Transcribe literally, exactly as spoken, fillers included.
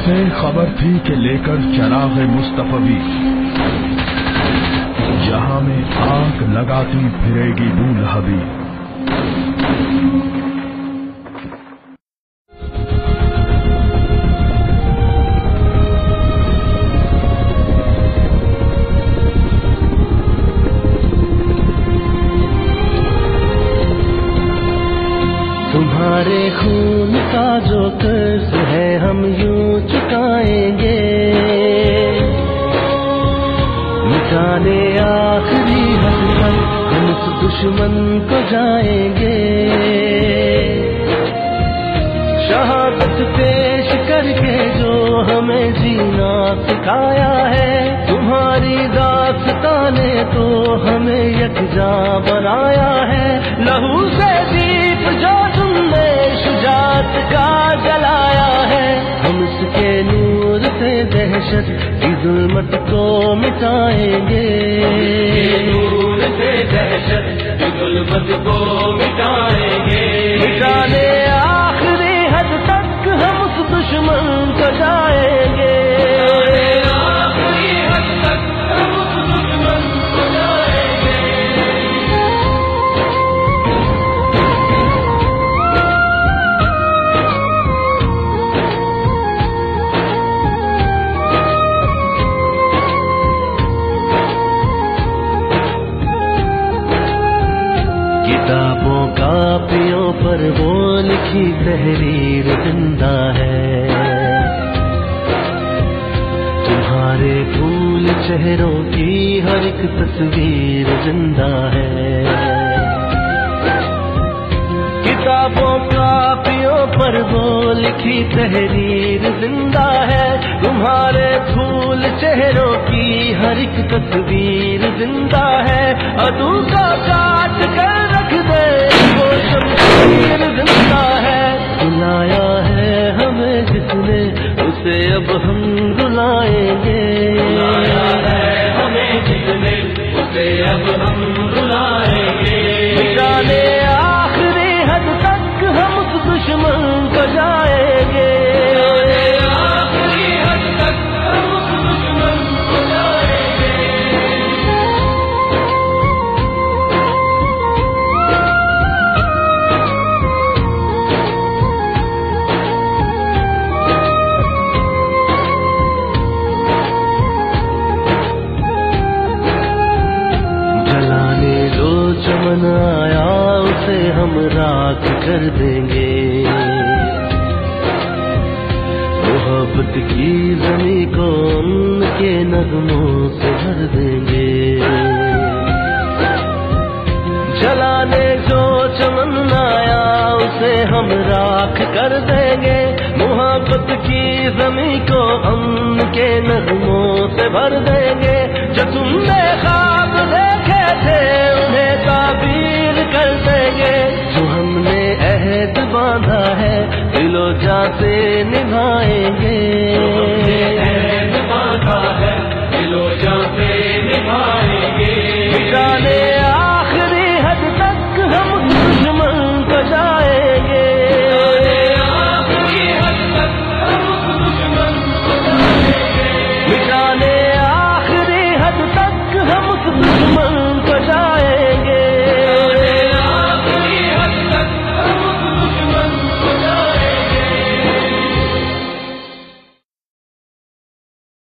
उसे खबर थी कि लेकर चराग मुस्तफवी जहां में आग लगाती फिरेगी बूलहबी। तुम्हारे खून का जो कर्ज है हम यूं चुकाएंगे, मिटाने आखिरी हद तक हम उस दुश्मन को जाएंगे। शहादत पेश करके जो हमें जीना सिखाया है, तुम्हारी दास्ताने तो हमें यकजा बनाया है। लहू से दीप जो तुमने शुजात का जलाया है, हम उसके नूर से दहशत की जुल्मत को मिटाएंगे। नूर से दहशत की जुल्मत को मिटाएंगे। मिटाने आखिरी हद तक हम उस दुश्मन को जाएंगे। आखिरी हद तक हम उस दुश्मन को जाएंगे। किताबों कापियों पर वो लिखी तहरीर जिंदा है, तुम्हारे फूल चेहरों की हर एक तस्वीर जिंदा है। किताबों कापियों पर वो लिखी तहरीर जिंदा है, तुम्हारे फूल चेहरों की हर एक तस्वीर जिंदा है। अदू का काट कर रख दे वो शमशीर जिंदा है। रुलाया है हमें जिसने उसे अब हम रुलाएंगे। रुलाया है हमें जिसने उसे अब हम रुलाएंगे। मिटाने आखिरी हद तक हम उस दुश्मन को जाएंगे। आखिरी हद तक हम उस दुश्मन को जाएंगे। जलाने जो चमन आया उसे हम राख कर देंगे। मोहब्बत की ज़मीं को उनके नगमों से भर देंगे। जलाने जो चमन आया उसे हम राख कर देंगे। मोहब्बत की ज़मीं को उनके नगमों से भर देंगे। जो तुमने ख्वाब देखे थे उन्हें ताबीर कर देंगे।